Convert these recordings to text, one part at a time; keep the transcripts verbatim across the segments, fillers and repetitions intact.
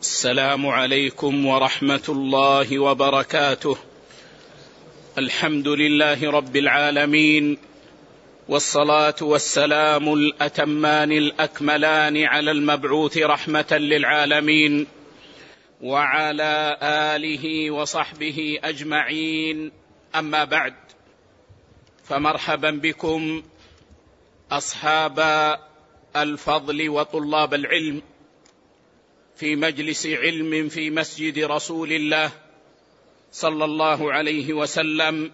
السلام عليكم ورحمة الله وبركاته. الحمد لله رب العالمين، والصلاة والسلام الأتمان الأكملان على المبعوث رحمة للعالمين وعلى آله وصحبه أجمعين. أما بعد، فمرحبا بكم أصحاب الفضل وطلاب العلم في مجلس علم في مسجد رسول الله صلى الله عليه وسلم.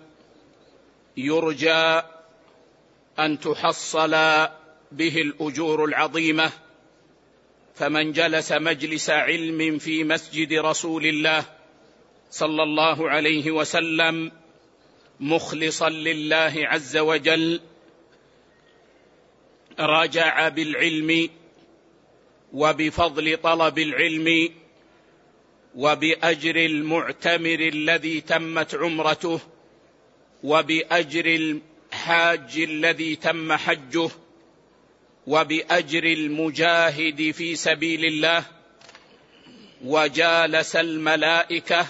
يرجى أن تحصل به الأجور العظيمة، فمن جلس مجلس علم في مسجد رسول الله صلى الله عليه وسلم مخلصا لله عز وجل رجع بالعلم وبفضل طلب العلم وبأجر المعتمر الذي تمت عمرته وبأجر الحاج الذي تم حجه وبأجر المجاهد في سبيل الله. وجالس الملائكة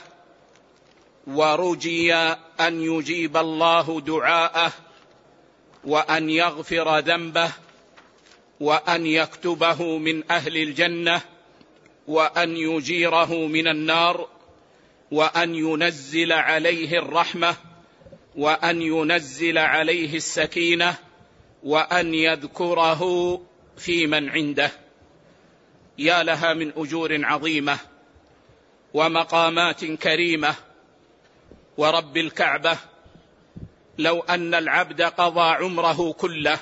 ورجي أن يجيب الله دعاءه وأن يغفر ذنبه وأن يكتبه من أهل الجنة وأن يجيره من النار وأن ينزل عليه الرحمة وأن ينزل عليه السكينة وأن يذكره في من عنده. يا لها من أجور عظيمة ومقامات كريمة. ورب الكعبة، لو أن العبد قضى عمره كله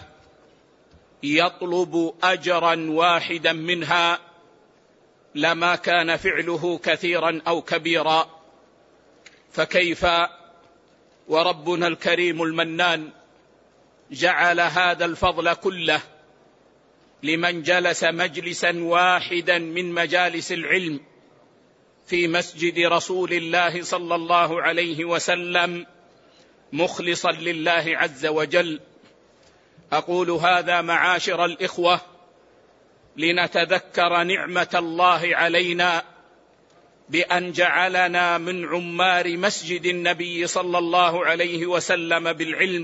يطلب أجرا واحدا منها لما كان فعله كثيرا أو كبيرا، فكيف وربنا الكريم المنان جعل هذا الفضل كله لمن جلس مجلسا واحدا من مجالس العلم في مسجد رسول الله صلى الله عليه وسلم مخلصا لله عز وجل. أقول هذا معاشر الإخوة لنتذكر نعمة الله علينا بأن جعلنا من عمار مسجد النبي صلى الله عليه وسلم بالعلم،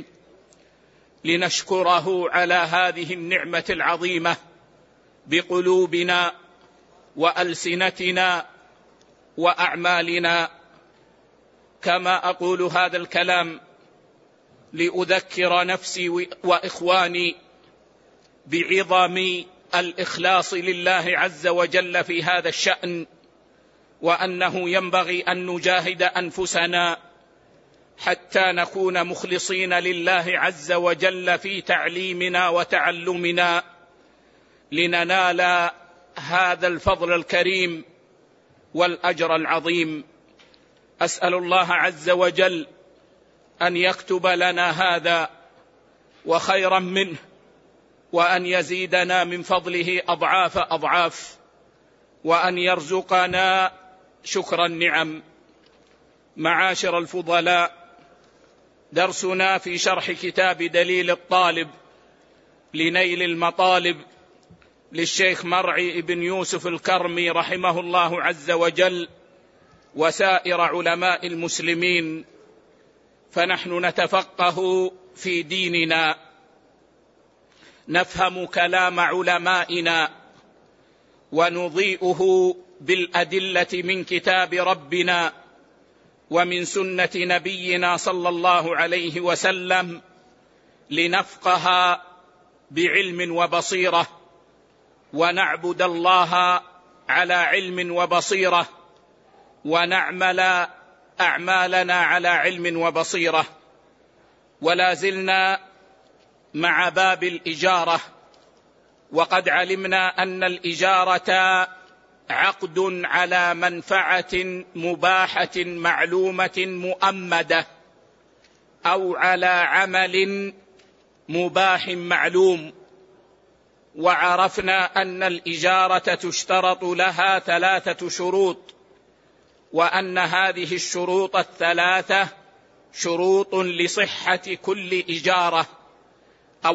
لنشكره على هذه النعمة العظيمة بقلوبنا وألسنتنا وأعمالنا. كما أقول هذا الكلام لأذكر نفسي وإخواني بعظم الإخلاص لله عز وجل في هذا الشأن، وأنه ينبغي أن نجاهد أنفسنا حتى نكون مخلصين لله عز وجل في تعليمنا وتعلمنا لننال هذا الفضل الكريم والأجر العظيم. أسأل الله عز وجل أن يكتب لنا هذا وخيرا منه، وأن يزيدنا من فضله أضعاف أضعاف، وأن يرزقنا شكر النعم. معاشر الفضلاء، درسنا في شرح كتاب دليل الطالب لنيل المطالب للشيخ مرعي بن يوسف الكرمي رحمه الله عز وجل وسائر علماء المسلمين. فنحن نتفقه في ديننا، نفهم كلام علمائنا ونضيئه بالأدلة من كتاب ربنا ومن سنة نبينا صلى الله عليه وسلم، لنفقه بعلم وبصيرة ونعبد الله على علم وبصيرة ونعمل أعمالنا على علم وبصيرة. ولا زلنا مع باب الإجارة، وقد علمنا أن الإجارة عقد على منفعة مباحة معلومة مؤمدة أو على عمل مباح معلوم. وعرفنا أن الإجارة تشترط لها ثلاثة شروط، وأن هذه الشروط الثلاثة شروط لصحة كل إجارة.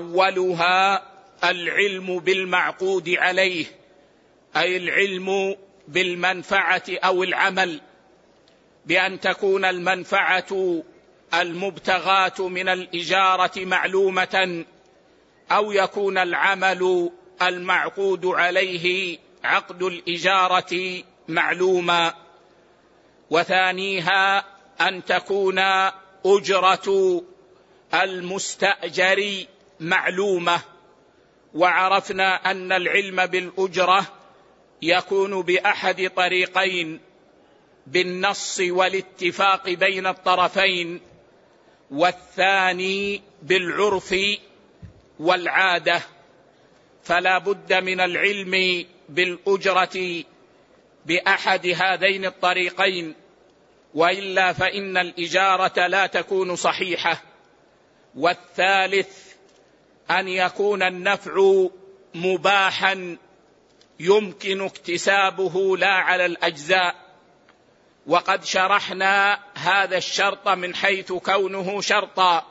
أولها العلم بالمعقود عليه، أي العلم بالمنفعة أو العمل، بأن تكون المنفعة المبتغاة من الإجارة معلومة، أو يكون العمل المعقود عليه عقد الإجارة معلوما. وثانيها أن تكون أجرة المستأجر معلومة. وعرفنا أن العلم بالأجرة يكون بأحد طريقين: بالنص والاتفاق بين الطرفين، والثاني بالعرف والعادة. فلا بد من العلم بالأجرة بأحد هذين الطريقين، وإلا فإن الإجارة لا تكون صحيحة. والثالث أن يكون النفع مباحا يمكن اكتسابه لا على الأجزاء. وقد شرحنا هذا الشرط من حيث كونه شرطا،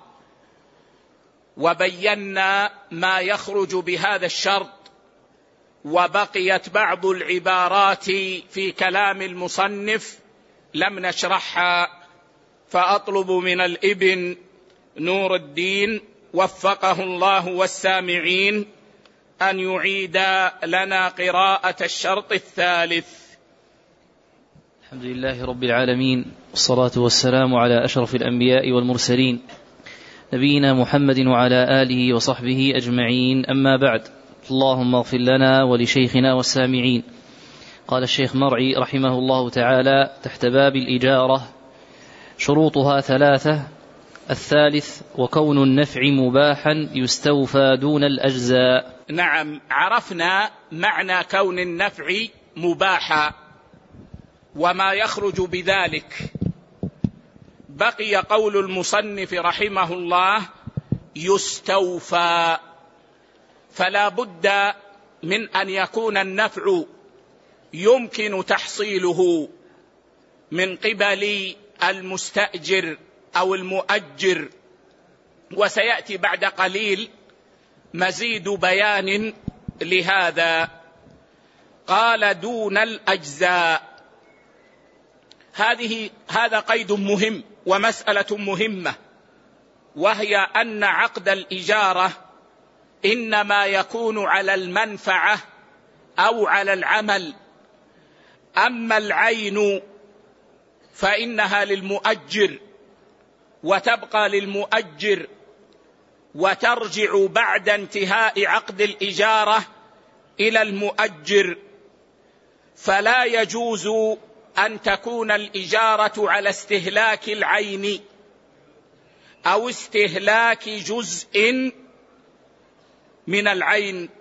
وبينا ما يخرج بهذا الشرط، وبقيت بعض العبارات في كلام المصنف لم نشرحها، فأطلب من الابن نور الدين وفقه الله والسامعين أن يعيد لنا قراءة الشرط الثالث. الحمد لله رب العالمين، والصلاة والسلام على أشرف الأنبياء والمرسلين، نبينا محمد وعلى آله وصحبه أجمعين، أما بعد. اللهم اغفر لنا ولشيخنا والسامعين. قال الشيخ مرعي رحمه الله تعالى تحت باب الإجارة: شروطها ثلاثة. الثالث: وكون النفع مباحا يستوفى دون الأجزاء. نعم، عرفنا معنى كون النفع مباحا وما يخرج بذلك. بقي قول المصنف رحمه الله: يستوفى. فلا بد من أن يكون النفع يمكن تحصيله من قبل المستأجر أو المؤجر، وسيأتي بعد قليل مزيد بيان لهذا. قال: دون الأجزاء. هذه هذا قيد مهم ومسألة مهمة، وهي أن عقد الإجارة إنما يكون على المنفعة أو على العمل. أما العين فإنها للمؤجر وتبقى للمؤجر، وترجع بعد انتهاء عقد الإجارة إلى المؤجر. فلا يجوز أن تكون الإجارة على استهلاك العين أو استهلاك جزء من العين،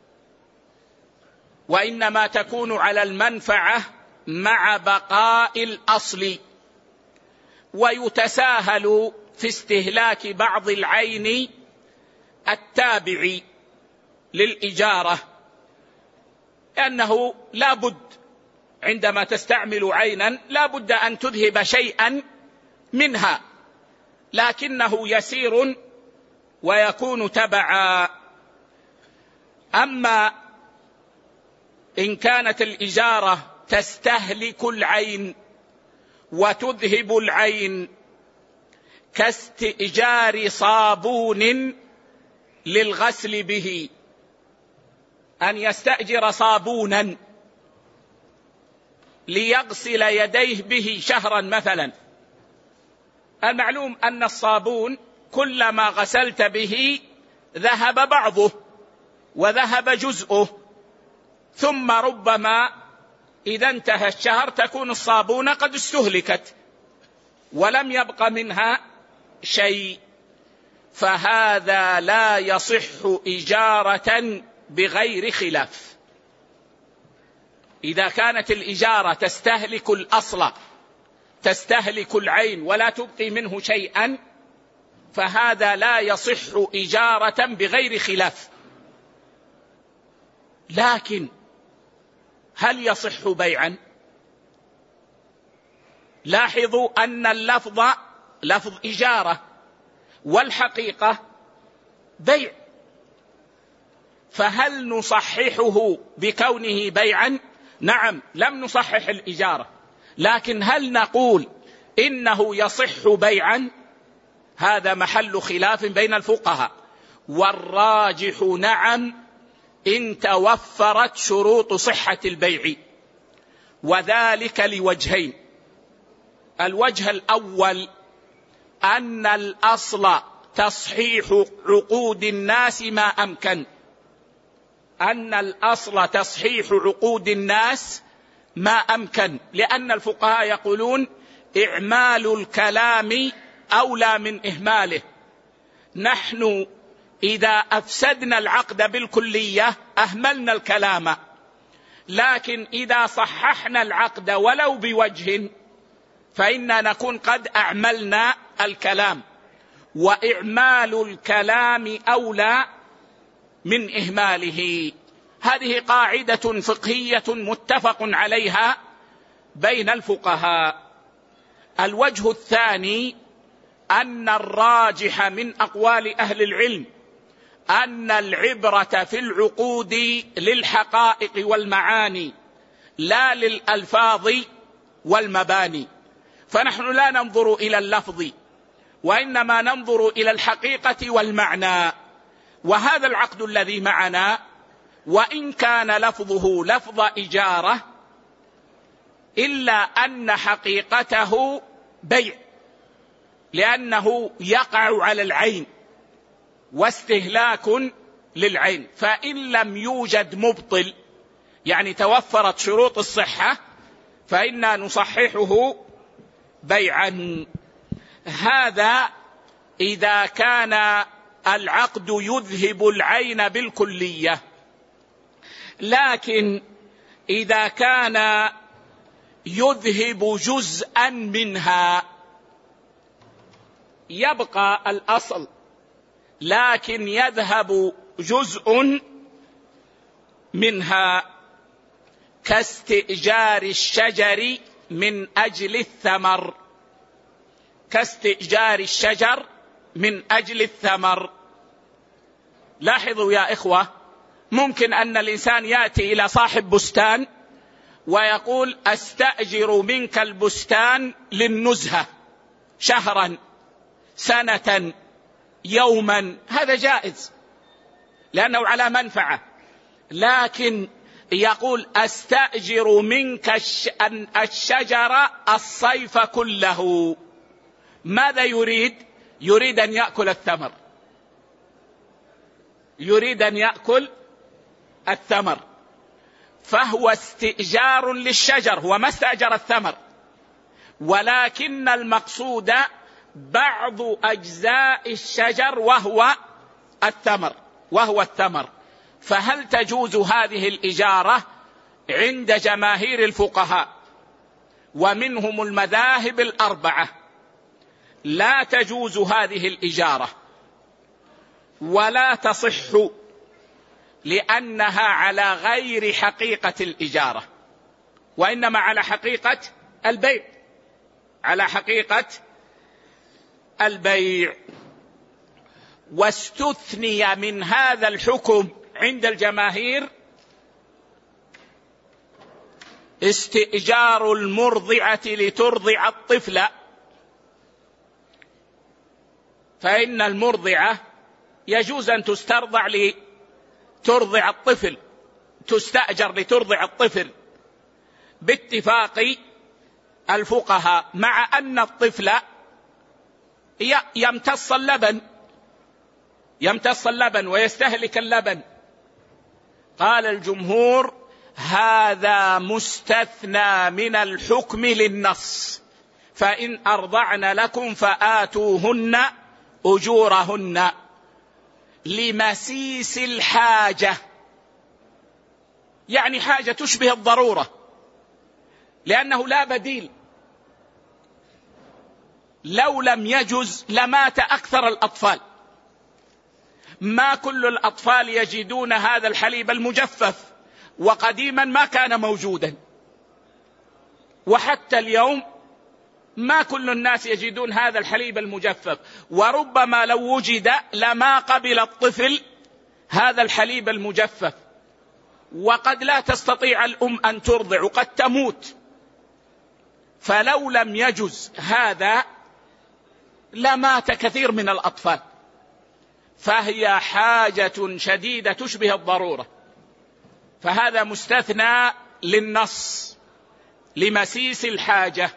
وإنما تكون على المنفعة مع بقاء الأصل. ويتساهل في استهلاك بعض العين التابع للإجارة، لأنه لا بد عندما تستعمل عينا لا بد أن تذهب شيئا منها، لكنه يسير ويكون تبعا. أما إن كانت الإجارة تستهلك العين وتذهب العين، كاستئجار صابون للغسل به، أن يستأجر صابونا ليغسل يديه به شهرا مثلا. المعلوم أن الصابون كلما غسلت به ذهب بعضه وذهب جزءه، ثم ربما إذا انتهى الشهر تكون الصابونة قد استهلكت ولم يبق منها شيء. فهذا لا يصح إجارة بغير خلاف. إذا كانت الإجارة تستهلك الأصل، تستهلك العين ولا تبقي منه شيئا، فهذا لا يصح إجارة بغير خلاف. لكن هل يصح بيعا؟ لاحظوا أن اللفظ لفظ إجارة والحقيقة بيع، فهل نصححه بكونه بيعا نعم لم نصحح الإجارة، لكن هل نقول إنه يصح بيعا؟ هذا محل خلاف بين الفقهاء، والراجح نعم إن توفرت شروط صحة البيع، وذلك لوجهين. الوجه الأول أن الأصل تصحيح عقود الناس ما أمكن، أن الأصل تصحيح عقود الناس ما أمكن، لأن الفقهاء يقولون إعمال الكلام أولى من إهماله. نحن إذا أفسدنا العقد بالكلية أهملنا الكلام، لكن إذا صححنا العقد ولو بوجه فإننا نكون قد أعملنا الكلام، وإعمال الكلام أولى من إهماله. هذه قاعدة فقهية متفق عليها بين الفقهاء. الوجه الثاني أن الراجح من أقوال أهل العلم أن العبرة في العقود للحقائق والمعاني لا للألفاظ والمباني، فنحن لا ننظر إلى اللفظ وإنما ننظر إلى الحقيقة والمعنى. وهذا العقد الذي معنا وإن كان لفظه لفظ إجارة إلا أن حقيقته بيع، لأنه يقع على العين واستهلاك للعين، فإن لم يوجد مبطل يعني توفرت شروط الصحة فإنا نصححه بيعا. هذا إذا كان العقد يذهب العين بالكلية، لكن إذا كان يذهب جزءا منها يبقى الأصل لكن يذهب جزء منها، كاستئجار الشجر من أجل الثمر، كاستئجار الشجر من أجل الثمر. لاحظوا يا إخوة، ممكن أن الإنسان يأتي إلى صاحب بستان ويقول أستأجر منك البستان للنزهة شهرا سنة يوما، هذا جائز لأنه على منفعة. لكن يقول أستأجر منك الشجر الصيف كله، ماذا يريد؟ يريد أن يأكل الثمر، يريد أن يأكل الثمر، فهو استئجار للشجر، هو ما استأجر الثمر، ولكن المقصود بعض أجزاء الشجر وهو الثمر وهو الثمر. فهل تجوز هذه الإجارة؟ عند جماهير الفقهاء ومنهم المذاهب الأربعة لا تجوز هذه الإجارة ولا تصح، لأنها على غير حقيقة الإجارة، وإنما على حقيقة البيع، على حقيقة البيع. واستثني من هذا الحكم عند الجماهير استئجار المرضعة لترضع الطفل، فإن المرضعة يجوز أن تسترضع لترضع الطفل، تستأجر لترضع الطفل باتفاق الفقهاء، مع أن الطفل يمتص اللبن يمتص اللبن ويستهلك اللبن. قال الجمهور هذا مستثنى من الحكم للنص، فإن أرضعن لكم فآتوهن أجورهن لمسيس الحاجة، يعني حاجة تشبه الضرورة، لأنه لا بديل. لو لم يجز لمات أكثر الأطفال، ما كل الأطفال يجدون هذا الحليب المجفف، وقديما ما كان موجودا، وحتى اليوم ما كل الناس يجدون هذا الحليب المجفف، وربما لو وجد لما قبل الطفل هذا الحليب المجفف، وقد لا تستطيع الأم أن ترضع وقد تموت، فلو لم يجز هذا لمات كثير من الأطفال، فهي حاجة شديدة تشبه الضرورة، فهذا مستثنى للنص لمسيس الحاجة.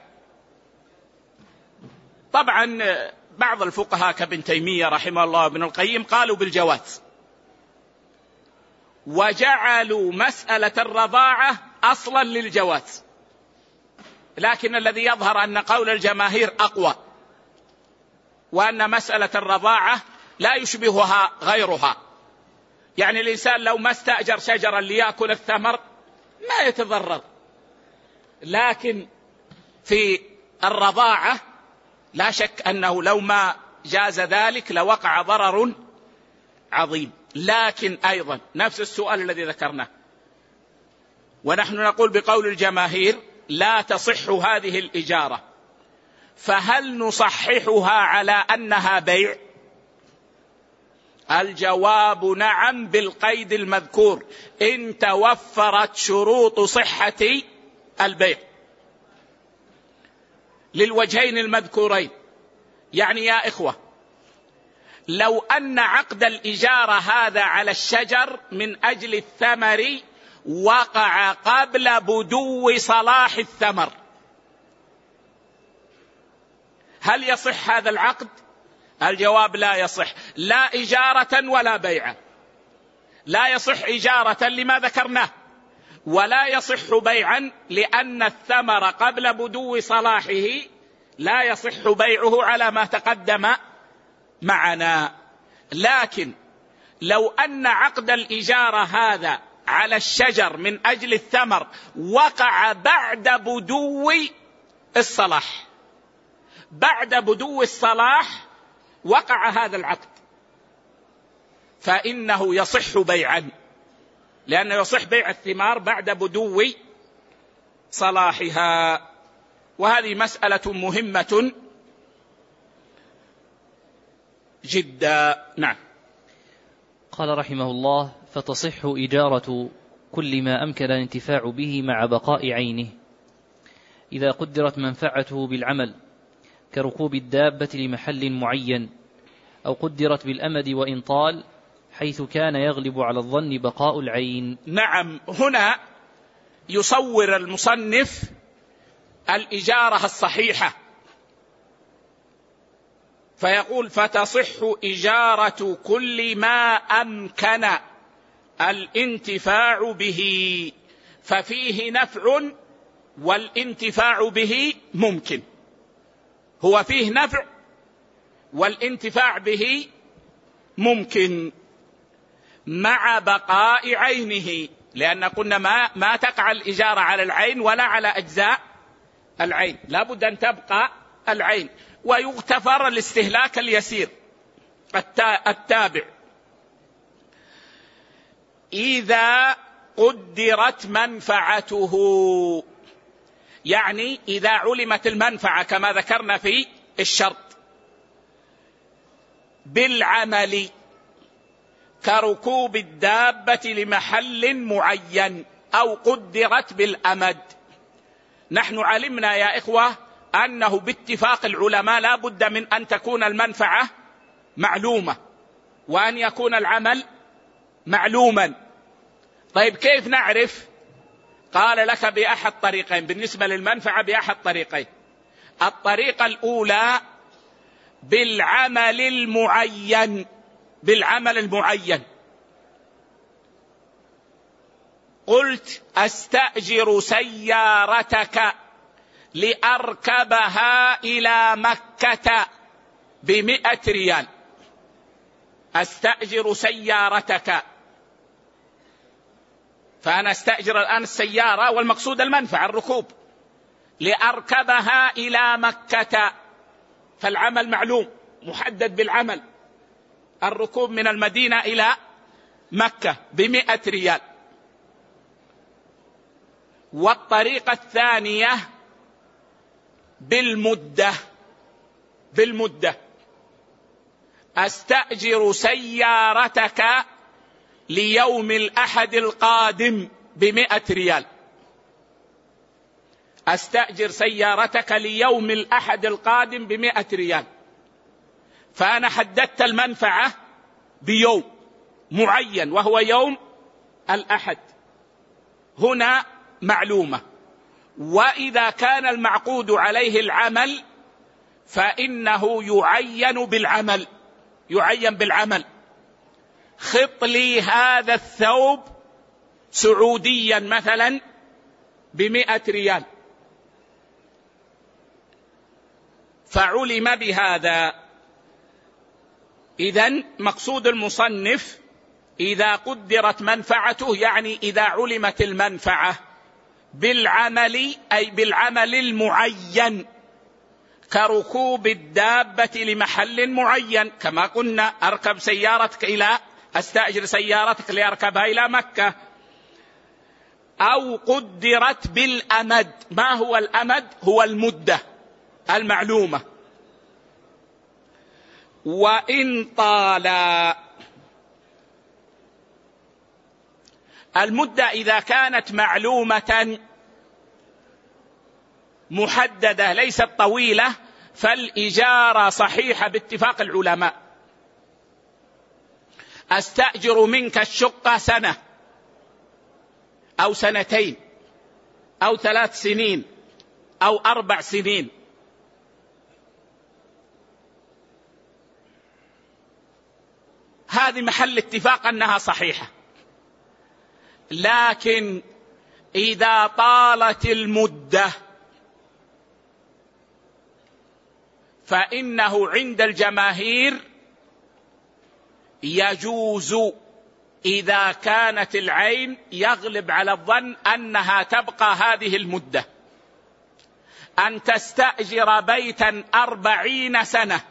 طبعا بعض الفقهاء كابن تيمية رحمه الله وابن القيم قالوا بالجواز، وجعلوا مسألة الرضاعة أصلا للجواز، لكن الذي يظهر أن قول الجماهير أقوى، وأن مسألة الرضاعة لا يشبهها غيرها. يعني الإنسان لو ما استأجر شجرا ليأكل الثمر ما يتضرر، لكن في الرضاعة لا شك أنه لو ما جاز ذلك لوقع ضرر عظيم. لكن أيضا نفس السؤال الذي ذكرناه، ونحن نقول بقول الجماهير لا تصح هذه الإجارة، فهل نصححها على أنها بيع؟ الجواب نعم، بالقيد المذكور إن توفرت شروط صحة البيع للوجهين المذكورين. يعني يا إخوة، لو أن عقد الإجارة هذا على الشجر من أجل الثمر وقع قبل بدو صلاح الثمر، هل يصح هذا العقد؟ الجواب لا يصح، لا إجارة ولا بيعة. لا يصح إجارة لما ذكرناه، ولا يصح بيعا لأن الثمر قبل بدو صلاحه لا يصح بيعه على ما تقدم معنا. لكن لو أن عقد الإجارة هذا على الشجر من أجل الثمر وقع بعد بدو الصلاح، بعد بدو الصلاح وقع هذا العقد، فإنه يصح بيعا، لأنه يصح بيع الثمار بعد بدو صلاحها. وهذه مسألة مهمة جدا. نعم. قال رحمه الله: فتصح إجارة كل ما أمكن الانتفاع به مع بقاء عينه إذا قدرت منفعته بالعمل، كركوب الدابة لمحل معين، أو قدرت بالأمد وإن طال، حيث كان يغلب على الظن بقاء العين. نعم، هنا يصور المصنف الإجارة الصحيحة، فيقول: فتصح إجارة كل ما أمكن الانتفاع به، ففيه نفع والانتفاع به ممكن، هو فيه نفع والانتفاع به ممكن مع بقاء عينه، لأن قلنا ما, ما تقع الإجارة على العين ولا على أجزاء العين، لا بد أن تبقى العين، ويغتفر الاستهلاك اليسير التابع إذا قدرت منفعته، يعني إذا علمت المنفعة كما ذكرنا في الشرط بالعمل، كركوب الدابة لمحل معين، أو قدرت بالأمد. نحن علمنا يا إخوة أنه باتفاق العلماء لا بد من أن تكون المنفعة معلومة وأن يكون العمل معلوما. طيب كيف نعرف؟ قال لك بأحد طريقين بالنسبة للمنفعة، بأحد طريقين. الطريقة الأولى بالعمل المعين، بالعمل المعين. قلت: أستأجر سيارتك لأركبها إلى مكة بمئة ريال. أستأجر سيارتك، فأنا أستأجر الآن السيارة والمقصود المنفعة الركوب، لأركبها إلى مكة، فالعمل معلوم محدد بالعمل، الركوب من المدينة إلى مكة بمئة ريال. والطريقة الثانية بالمدة، بالمدة أستأجر سيارتك ليوم الأحد القادم بمئة ريال. أستأجر سيارتك ليوم الأحد القادم بمئة ريال، فأنا حددت المنفعة بيوم معين وهو يوم الأحد، هنا معلومة. وإذا كان المعقود عليه العمل فإنه يعين بالعمل، يعين بالعمل. خط لي هذا الثوب سعوديا مثلا بمئة ريال، فعلم بهذا. إذن مقصود المصنف إذا قدرت منفعته، يعني إذا علمت المنفعة بالعمل، أي بالعمل المعين، كركوب الدابة لمحل معين، كما قلنا أركب سيارتك إلى أستأجر سيارتك لأركبها إلى مكة. أو قدرت بالأمد. ما هو الأمد؟ هو المدة المعلومة. وإن طال المدة إذا كانت معلومة محددة ليست طويلة فالإجارة صحيحة باتفاق العلماء. أستأجر منك الشقة سنة أو سنتين أو ثلاث سنين أو أربع سنين، هذه محل اتفاق أنها صحيحة. لكن إذا طالت المدة فإنه عند الجماهير يجوز إذا كانت العين يغلب على الظن أنها تبقى هذه المدة، أن تستأجر بيتا أربعين سنة،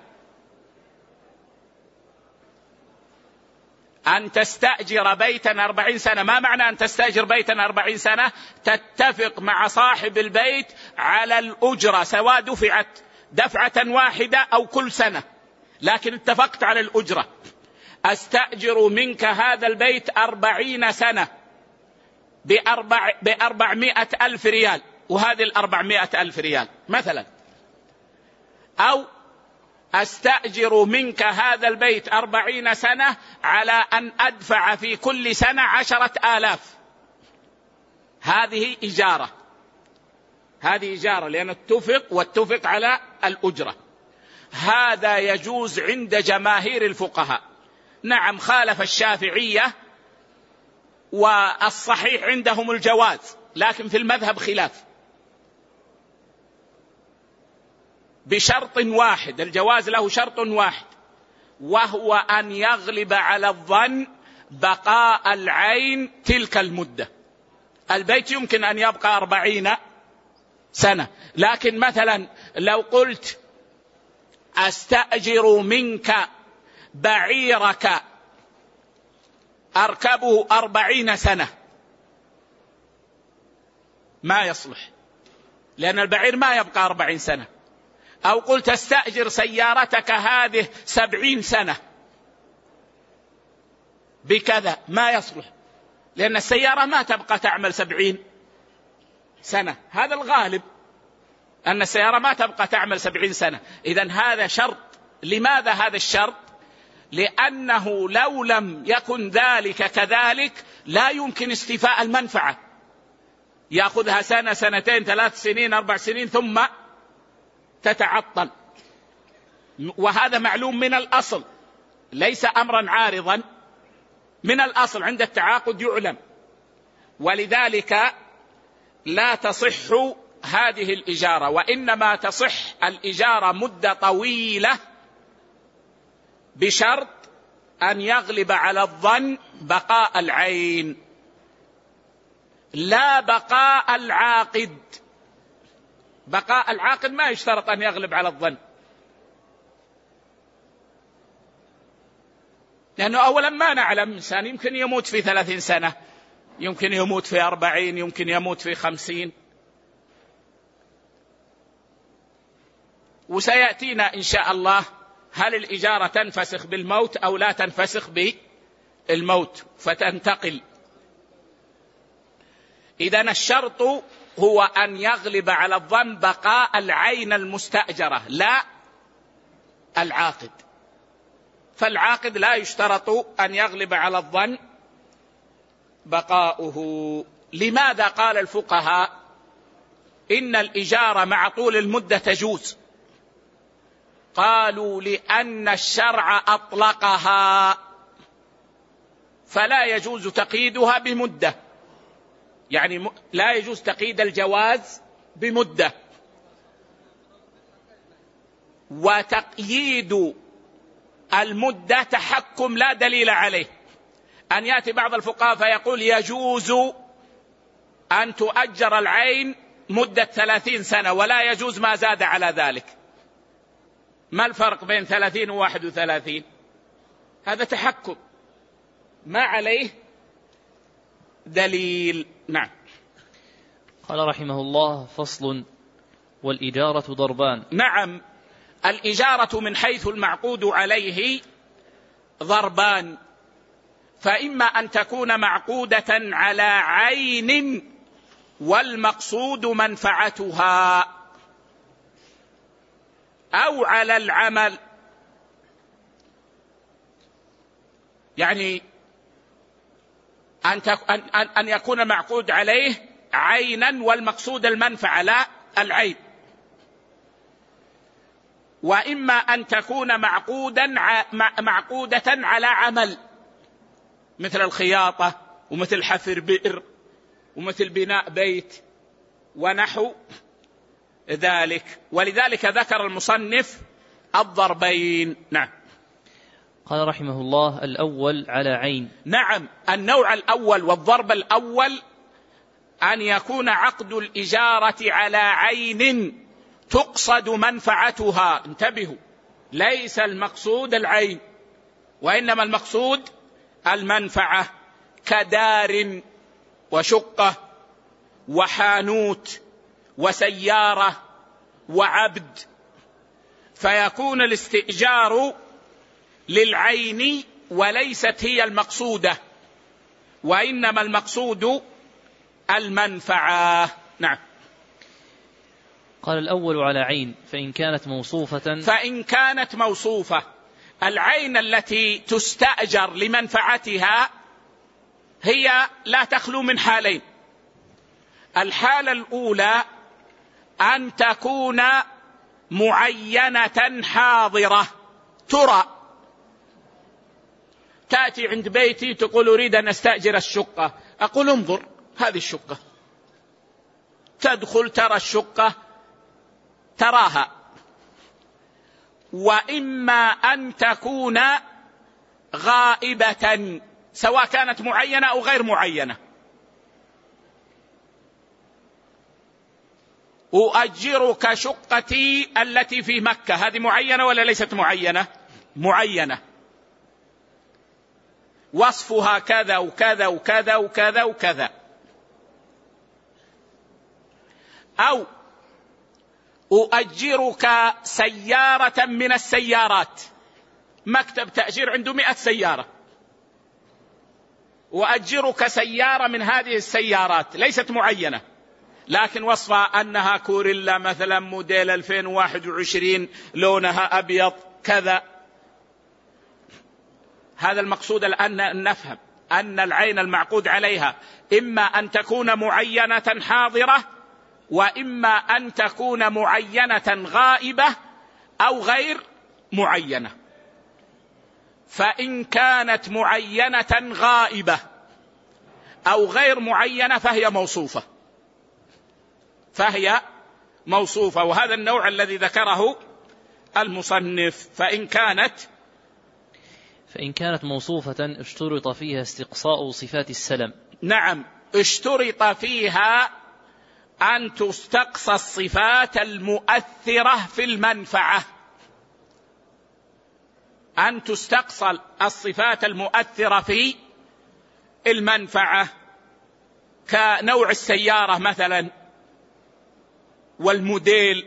أن تستأجر بيتا أربعين سنة. ما معنى أن تستأجر بيتا أربعين سنة؟ تتفق مع صاحب البيت على الأجرة سواء دفعت دفعة واحدة أو كل سنة، لكن اتفقت على الأجرة. أستأجر منك هذا البيت أربعين سنة بأربع بأربعمائة ألف ريال، وهذه الأربعمائة ألف ريال مثلا. أو أستأجر منك هذا البيت أربعين سنة على أن أدفع في كل سنة عشرة آلاف، هذه إجارة، هذه إجارة لأن اتفق واتفق على الأجرة. هذا يجوز عند جماهير الفقهاء. نعم، خالف الشافعية والصحيح عندهم الجواز، لكن في المذهب خلاف، بشرط واحد. الجواز له شرط واحد، وهو أن يغلب على الظن بقاء العين تلك المدة. البيت يمكن أن يبقى أربعين سنة، لكن مثلا لو قلت أستأجر منك بعيرك أركبه أربعين سنة، ما يصلح، لأن البعير ما يبقى أربعين سنة. أو قلت أستأجر سيارتك هذه سبعين سنة بكذا، ما يصلح، لأن السيارة ما تبقى تعمل سبعين سنة، هذا الغالب أن السيارة ما تبقى تعمل سبعين سنة. إذن هذا شرط. لماذا هذا الشرط؟ لأنه لو لم يكن ذلك كذلك لا يمكن استيفاء المنفعة، يأخذها سنة سنتين ثلاث سنين أربع سنين ثم تتعطل، وهذا معلوم من الأصل، ليس أمرا عارضا، من الأصل عند التعاقد يعلم. ولذلك لا تصح هذه الإجارة، وإنما تصح الإجارة مدة طويلة بشرط أن يغلب على الظن بقاء العين، لا بقاء العاقد. بقاء العاقد ما يشترط أن يغلب على الظن، لأنه أولا ما نعلم، إنسان يمكن يموت في ثلاثين سنة، يمكن يموت في أربعين، يمكن يموت في خمسين. وسيأتينا إن شاء الله هل الإجارة تنفسخ بالموت أو لا تنفسخ الموت فتنتقل. إذن الشرط هو أن يغلب على الظن بقاء العين المستأجرة لا العاقد، فالعاقد لا يشترط أن يغلب على الظن بقاؤه. لماذا قال الفقهاء إن الإجارة مع طول المدة تجوز؟ قالوا لأن الشرع أطلقها فلا يجوز تقييدها بمدة، يعني لا يجوز تقييد الجواز بمدة، وتقييد المدة تحكم لا دليل عليه. أن يأتي بعض الفقهاء فيقول يجوز أن تؤجر العين مدة ثلاثين سنة ولا يجوز ما زاد على ذلك. ما الفرق بين ثلاثين وواحد وثلاثين؟ هذا تحكم ما عليه دليل. نعم. قال رحمه الله: فصل: والإجارة ضربان. نعم، الإجارة من حيث المعقود عليه ضربان، فإما أن تكون معقودة على عين والمقصود منفعتها، أو على العمل، يعني أن أن يكون معقود عليه عينا والمقصود المنفعة لا العين، وإما أن تكون معقودا معقودة على عمل مثل الخياطة ومثل حفر بئر ومثل بناء بيت ونحو ذلك، ولذلك ذكر المصنف الضربين. نعم. قال رحمه الله: الأول على عين. نعم، النوع الأول والضرب الأول أن يكون عقد الإجارة على عين تقصد منفعتها. انتبهوا، ليس المقصود العين وإنما المقصود المنفعة، كدار وشقة وحانوت وسيارة وعبد، فيكون الاستئجار للعين وليست هي المقصودة، وإنما المقصود المنفعة. نعم. قال: الأول على عين، فإن كانت موصوفة فإن كانت موصوفة، العين التي تستأجر لمنفعتها هي لا تخلو من حالين. الحالة الأولى أن تكون معينة حاضرة ترى، تأتي عند بيتي تقول أريد أن أستأجر الشقة، أقول انظر هذه الشقة، تدخل ترى الشقة تراها. وإما أن تكون غائبة سواء كانت معينة أو غير معينة، أؤجرك شقتي التي في مكة، هذه معينة ولا ليست معينة؟ معينة، وصفها كذا وكذا وكذا وكذا وكذا. أو أؤجرك سيارة من السيارات، مكتب تأجير عنده مئة سيارة، وأجرك سيارة من هذه السيارات ليست معينة لكن وصفها أنها كوريلا مثلا موديل ألفين وواحد وعشرين لونها أبيض كذا. هذا المقصود الآن نفهم أن العين المعقود عليها إما أن تكون معينة حاضرة وإما أن تكون معينة غائبة أو غير معينة. فإن كانت معينة غائبة أو غير معينة فهي موصوفة، فهي موصوفة وهذا النوع الذي ذكره المصنف. فإن كانت فإن كانت موصوفة اشترط فيها استقصاء صفات السلم. نعم، اشترط فيها أن تستقصى الصفات المؤثرة في المنفعة، أن تستقصى الصفات المؤثرة في المنفعة كنوع السيارة مثلا والموديل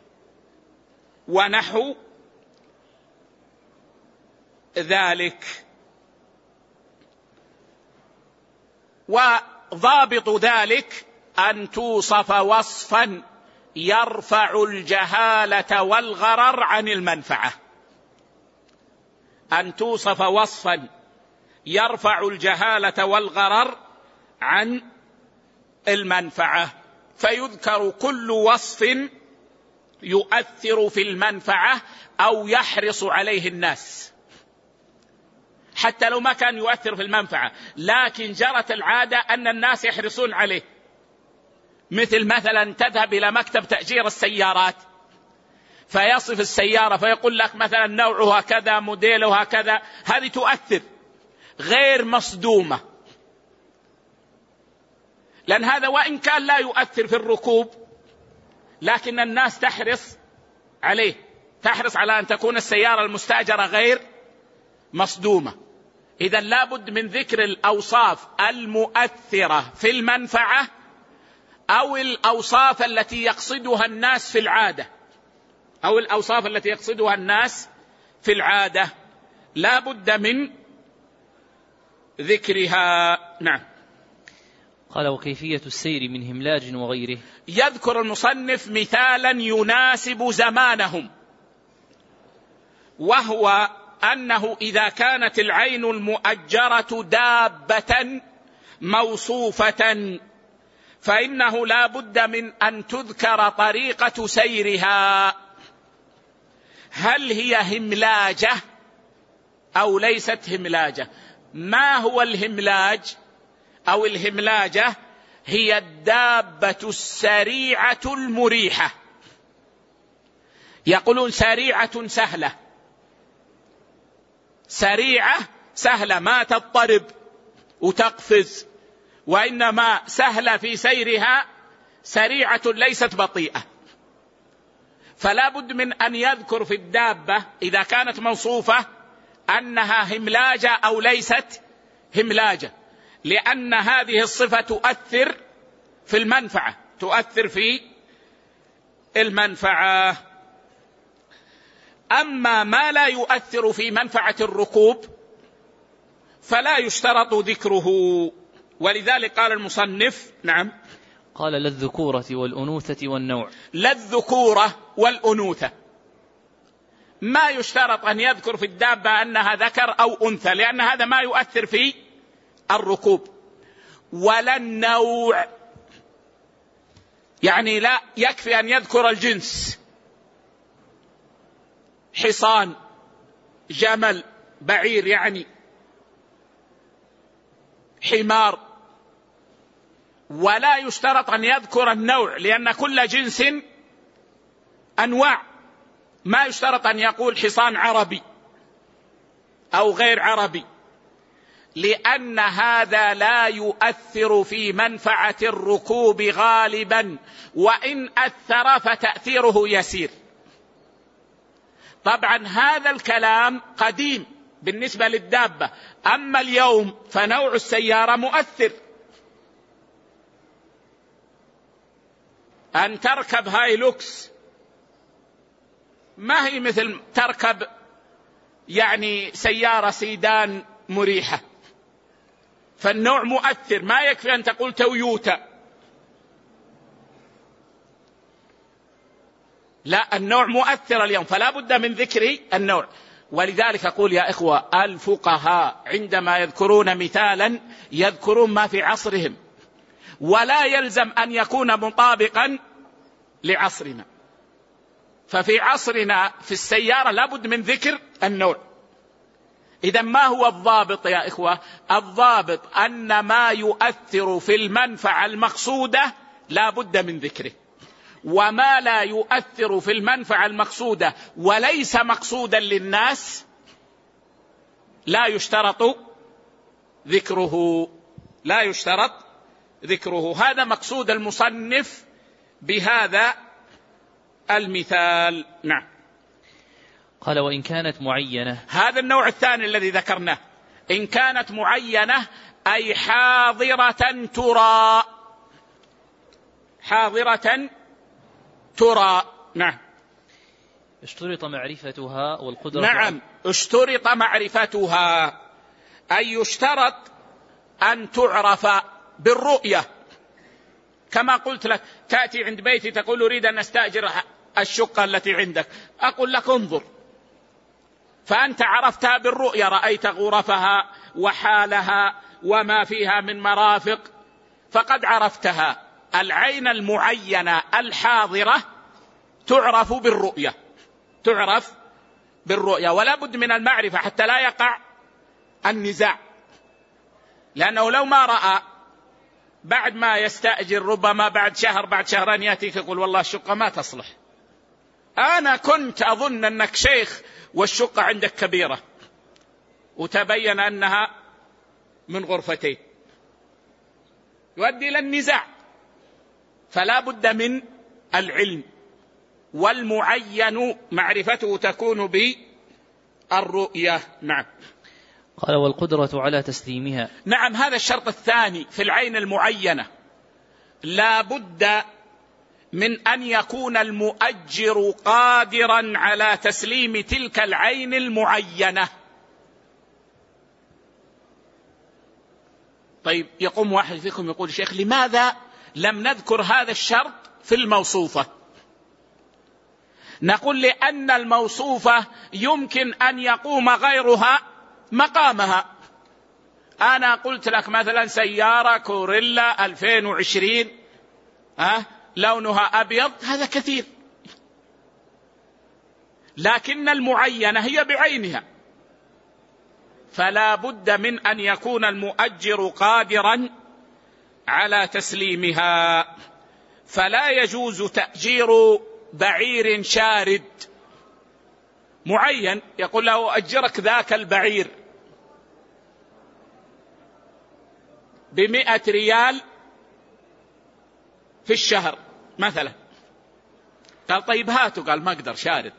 ونحو ذلك. وضابط ذلك أن توصف وصفا يرفع الجهالة والغرر عن المنفعة، أن توصف وصفا يرفع الجهالة والغرر عن المنفعة، فيذكر كل وصف يؤثر في المنفعة أو يحرص عليه الناس، حتى لو ما كان يؤثر في المنفعة لكن جرت العادة أن الناس يحرصون عليه، مثل مثلا تذهب إلى مكتب تأجير السيارات فيصف السيارة فيقول لك مثلا نوعها كذا، موديلها كذا، هذه تؤثر غير مصدومة، لأن هذا وإن كان لا يؤثر في الركوب لكن الناس تحرص عليه، تحرص على أن تكون السيارة المستأجرة غير مصدومة. إذا لابد من ذكر الأوصاف المؤثرة في المنفعة أو الأوصاف التي يقصدها الناس في العادة، أو الأوصاف التي يقصدها الناس في العادة لا بد من ذكرها. نعم. قال: وكيفية السير من هملاج وغيره؟ يذكر المصنف مثالا يناسب زمانهم، وهو أنه إذا كانت العين المؤجرة دابة موصوفة فإنه لا بد من أن تذكر طريقة سيرها، هل هي هملاجة أو ليست هملاجة؟ ما هو الهملاج أو الهملاجة؟ هي الدابة السريعة المريحة. يقولون سريعة سهلة، سريعة سهلة ما تضطرب وتقفز، وإنما سهلة في سيرها، سريعة ليست بطيئة. فلا بد من أن يذكر في الدابة إذا كانت موصوفة أنها هملاجة أو ليست هملاجة، لأن هذه الصفة تؤثر في المنفعة، تؤثر في المنفعة. أما ما لا يؤثر في منفعة الركوب فلا يشترط ذكره، ولذلك قال المصنف. نعم. قال: للذكورة والأنوثة والنوع. للذكورة والأنوثة ما يشترط أن يذكر في الدابة أنها ذكر أو أنثى، لأن هذا ما يؤثر في الركوب. ولا النوع، يعني لا يكفي أن يذكر الجنس، حصان، جمل، بعير، يعني حمار. ولا يشترط أن يذكر النوع، لأن كل جنس أنواع، ما يشترط أن يقول حصان عربي أو غير عربي، لأن هذا لا يؤثر في منفعة الركوب غالبا، وإن أثر فتأثيره يسير. طبعا هذا الكلام قديم بالنسبة للدابة، أما اليوم فنوع السيارة مؤثر. أن تركب هايلوكس ما هي مثل تركب يعني سيارة سيدان مريحة، فالنوع مؤثر، ما يكفي أن تقول تويوتا، لا، النوع مؤثر اليوم، فلا بد من ذكر النوع. ولذلك أقول يا إخوة، الفقهاء عندما يذكرون مثالا يذكرون ما في عصرهم، ولا يلزم أن يكون مطابقا لعصرنا. ففي عصرنا في السيارة لا بد من ذكر النوع. إذا ما هو الضابط يا إخوة؟ الضابط أن ما يؤثر في المنفعة المقصودة لا بد من ذكره، وما لا يؤثر في المنفعة المقصودة وليس مقصودا للناس لا يشترط ذكره، لا يشترط ذكره. هذا مقصود المصنف بهذا المثال. نعم. قال: وإن كانت معينة. هذا النوع الثاني الذي ذكرناه، إن كانت معينة أي حاضرة ترى، حاضرة ترى. نعم. اشترط معرفتها والقدرة. نعم، اشترط معرفتها، أي يشترط أن تعرف بالرؤية، كما قلت لك تأتي عند بيتي تقول أريد أن أستأجر الشقة التي عندك، أقول لك انظر، فأنت عرفتها بالرؤية، رأيت غرفها وحالها وما فيها من مرافق، فقد عرفتها. العين المعينة الحاضرة تعرف بالرؤية، تعرف بالرؤية، ولا بد من المعرفة حتى لا يقع النزاع، لأنه لو ما رأى بعد ما يستأجر ربما بعد شهر بعد شهرين يأتيك يقول والله الشقة ما تصلح، أنا كنت أظن أنك شيخ والشقة عندك كبيرة، وتبين أنها من غرفتين، يؤدي إلى النزاع. فلا بد من العلم، والمعين معرفته تكون بالرؤية. نعم. قال والقدرة على تسليمها. نعم، هذا الشرط الثاني في العين المعينة، لا بد من أن يكون المؤجر قادرا على تسليم تلك العين المعينة. طيب يقوم واحد فيكم يقول شيخ لماذا لم نذكر هذا الشرط في الموصوفة؟ نقول لأن الموصوفة يمكن أن يقوم غيرها مقامها. أنا قلت لك مثلا سيارة كوريلا ألفين وعشرين أه؟ لونها أبيض، هذا كثير، لكن المعينة هي بعينها، فلا بد من أن يكون المؤجر قادرا على تسليمها. فلا يجوز تأجير بعير شارد معين، يقول له أجرك ذاك البعير بمئة ريال في الشهر مثلا، قال طيب هاتوا، قال ما أقدر شارد،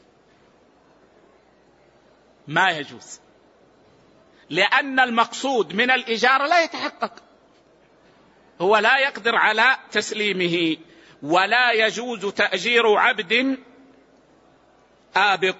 ما يجوز، لأن المقصود من الإجارة لا يتحقق، هو لا يقدر على تسليمه. ولا يجوز تأجير عبد آبق،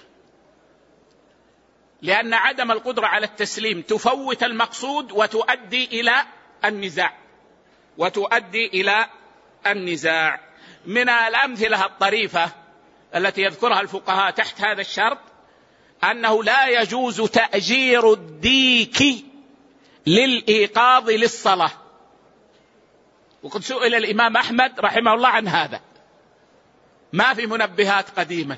لأن عدم القدرة على التسليم تفوت المقصود وتؤدي إلى النزاع، وتؤدي إلى النزاع. من الأمثلة الطريفة التي يذكرها الفقهاء تحت هذا الشرط أنه لا يجوز تأجير الديك للإيقاظ للصلاة، وقد سئل الإمام أحمد رحمه الله عن هذا، ما في منبهات قديمة.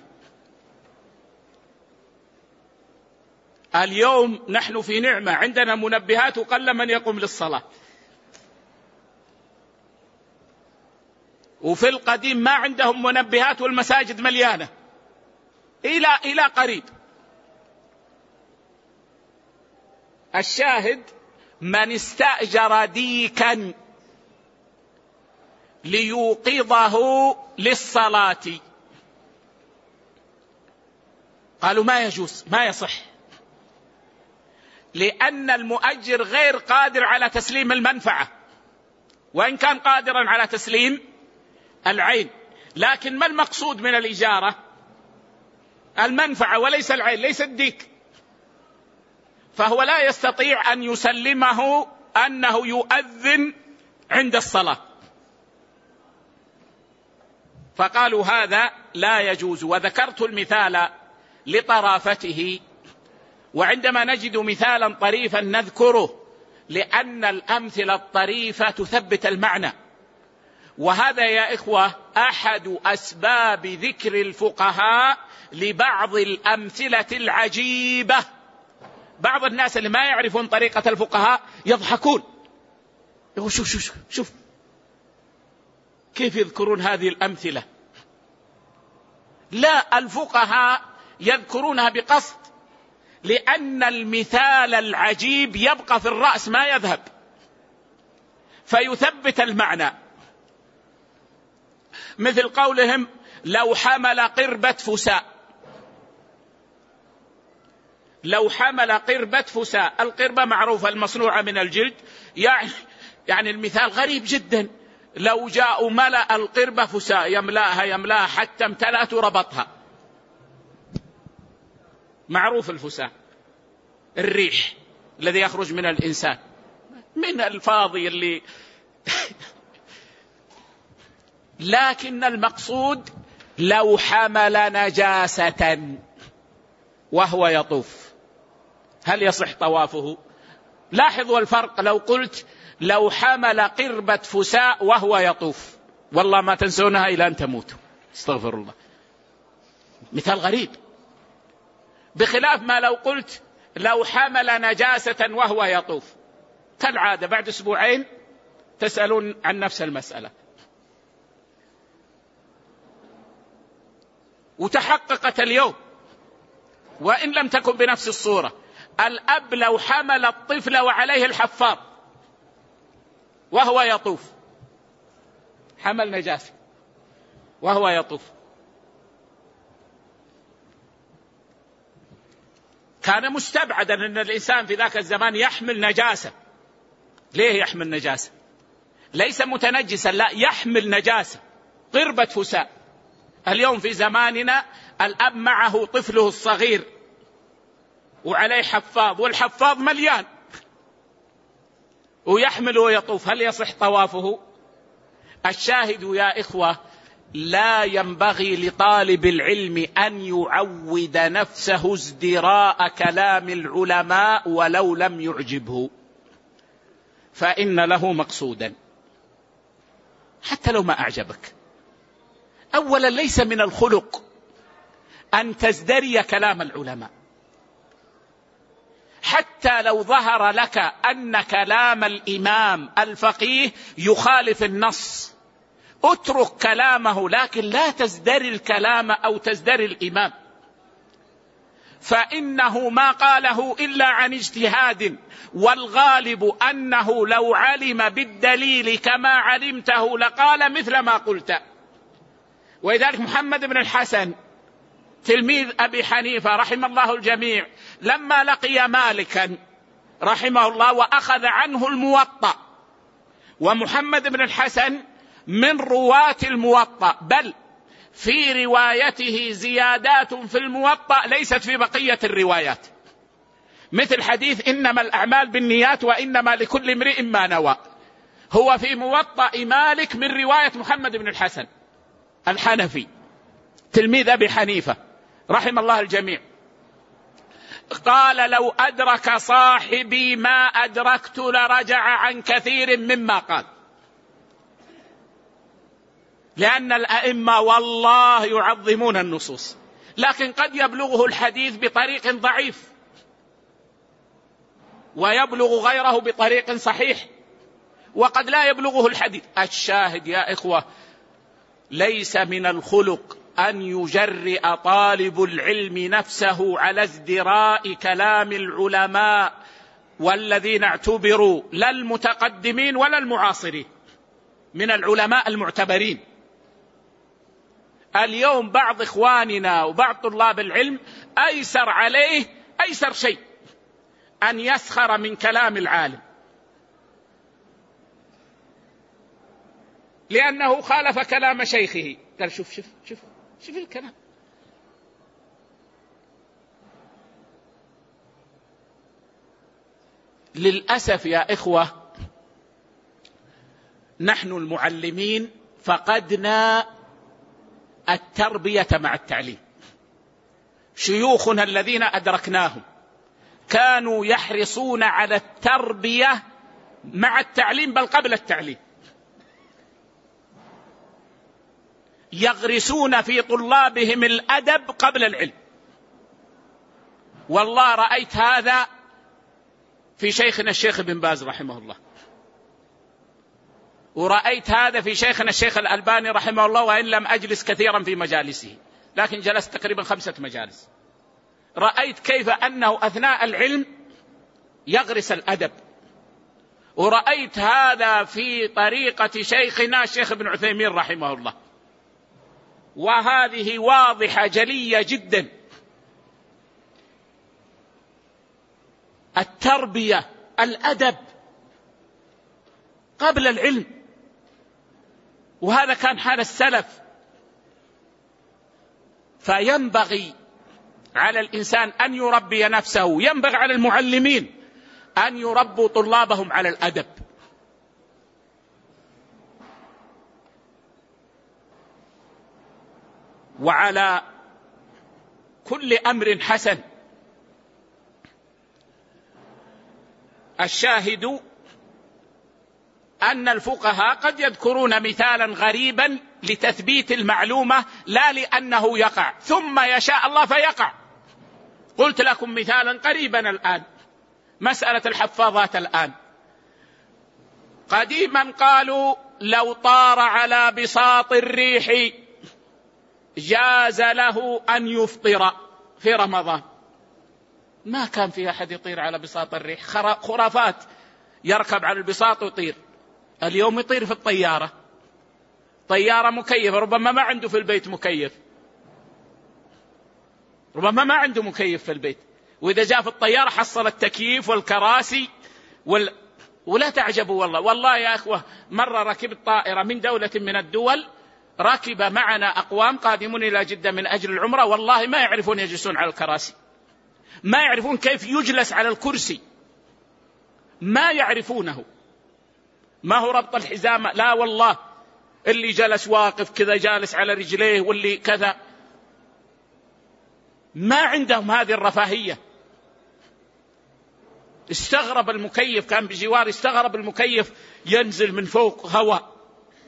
اليوم نحن في نعمة، عندنا منبهات وقل من يقوم للصلاة، وفي القديم ما عندهم منبهات والمساجد مليانة إلى إلى قريب. الشاهد من استأجر ديكا ليوقظه للصلاة قالوا ما يجوز، ما يصح، لأن المؤجر غير قادر على تسليم المنفعة، وإن كان قادرا على تسليم العين. لكن ما المقصود من الإجارة؟ المنفعة وليس العين، ليس الديك، فهو لا يستطيع أن يسلمه أنه يؤذن عند الصلاة، فقالوا هذا لا يجوز. وذكرت المثال لطرافته، وعندما نجد مثالا طريفا نذكره، لأن الأمثلة الطريفة تثبت المعنى. وهذا يا إخوة أحد أسباب ذكر الفقهاء لبعض الأمثلة العجيبة. بعض الناس اللي ما يعرفون طريقة الفقهاء يضحكون، يقول شوف شوف شوف كيف يذكرون هذه الأمثلة. لا، الفقهاء يذكرونها بقصد، لأن المثال العجيب يبقى في الرأس ما يذهب، فيثبت المعنى. مثل قولهم لو حمل قربة فساء، لو حمل قربة فساء، القربة معروفة المصنوعة من الجلد، يعني يعني المثال غريب جدا. لو جاءوا ملأ القربة فساء، يملأها يملأها حتى امتلأت وربطها. معروف الفساء الريح الذي يخرج من الإنسان، من الفاضي اللي لكن المقصود لو حمل نجاسة وهو يطوف هل يصح طوافه؟ لاحظوا الفرق. لو قلت لو حمل قربة فساء وهو يطوف، والله ما تنسونها إلى أن تموتوا، استغفر الله، مثال غريب، بخلاف ما لو قلت لو حمل نجاسة وهو يطوف. كالعادة بعد أسبوعين تسألون عن نفس المسألة، وتحققت اليوم وإن لم تكن بنفس الصورة. الأب لو حمل الطفل وعليه الحفاظ وهو يطوف، حمل نجاسة وهو يطوف، كان مستبعدا أن الإنسان في ذاك الزمان يحمل نجاسة. ليه يحمل نجاسة؟ ليس متنجسا، لا، يحمل نجاسة، قربة فساء. اليوم في زماننا الأب معه طفله الصغير وعليه حفاظ، والحفاظ مليان ويحمل ويطوف، هل يصح طوافه؟ الشاهد يا إخوة، لا ينبغي لطالب العلم أن يعود نفسه ازدراء كلام العلماء ولو لم يعجبه، فإن له مقصودا حتى لو ما أعجبك. أولا ليس من الخلق أن تزدري كلام العلماء، حتى لو ظهر لك أن كلام الإمام الفقيه يخالف النص اترك كلامه، لكن لا تزدري الكلام أو تزدري الإمام، فإنه ما قاله إلا عن اجتهاد، والغالب أنه لو علم بالدليل كما علمته لقال مثل ما قلت. ولذلك محمد بن الحسن تلميذ أبي حنيفة رحم الله الجميع لما لقي مالكا رحمه الله وأخذ عنه الموطأ، ومحمد بن الحسن من رواة الموطأ، بل في روايته زيادات في الموطأ ليست في بقية الروايات، مثل حديث إنما الأعمال بالنيات وإنما لكل امرئ ما نوى، هو في موطأ مالك من رواية محمد بن الحسن الحنفي تلميذ أبي حنيفة رحم الله الجميع. قال لو أدرك صاحبي ما أدركت لرجع عن كثير مما قال، لأن الأئمة والله يعظمون النصوص، لكن قد يبلغه الحديث بطريق ضعيف ويبلغ غيره بطريق صحيح، وقد لا يبلغه الحديث. الشاهد يا إخوة، ليس من الخلق أن يجرئ طالب العلم نفسه على ازدراء كلام العلماء، والذين اعتبروا لا المتقدمين ولا المعاصرين من العلماء المعتبرين. اليوم بعض إخواننا وبعض طلاب العلم أيسر عليه أيسر شيء أن يسخر من كلام العالم، لأنه خالف كلام شيخه. قال شوف شوف شوف شوف الكلام. للأسف يا إخوة، نحن المعلمين فقدنا التربية مع التعليم. شيوخنا الذين أدركناهم كانوا يحرصون على التربية مع التعليم، بل قبل التعليم، يغرسون في طلابهم الأدب قبل العلم. والله رأيت هذا في شيخنا الشيخ بن باز رحمه الله، ورأيت هذا في شيخنا الشيخ الألباني رحمه الله، وإن لم أجلس كثيرا في مجالسه، لكن جلست تقريبا خمسة مجالس. رأيت كيف أنه أثناء العلم يغرس الأدب، ورأيت هذا في طريقة شيخنا الشيخ ابن عثيمين رحمه الله، وهذه واضحة جلية جدا. التربية، الأدب قبل العلم، وهذا كان حال السلف. فينبغي على الإنسان أن يربي نفسه، ينبغي على المعلمين أن يربوا طلابهم على الأدب، وعلى كل أمر حسن. الشاهد أن الفقهاء قد يذكرون مثالا غريبا لتثبيت المعلومة لا لأنه يقع، ثم يشاء الله فيقع. قلت لكم مثالا قريبا الآن، مسألة الحفاظات الآن. قديما قالوا لو طار على بساط الريح جاز له أن يفطر في رمضان. ما كان في أحد يطير على بساط الريح، خرافات، يركب على البساط ويطير. اليوم يطير في الطيارة، طيارة مكيفة، ربما ما عنده في البيت مكيف، ربما ما عنده مكيف في البيت، وإذا جاء في الطيارة حصل التكييف والكراسي وال... ولا تعجبوا والله. والله يا أخوة، مرة ركبت طائرة من دولة من الدول، ركب معنا أقوام قادمون إلى جدة من أجل العمرة، والله ما يعرفون يجلسون على الكراسي، ما يعرفون كيف يجلس على الكرسي، ما يعرفونه. ما هو ربط الحزام، لا والله، اللي جلس واقف كذا جالس على رجليه، واللي كذا، ما عندهم هذه الرفاهية. استغرب المكيف، كان بجوار، استغرب المكيف ينزل من فوق هواء.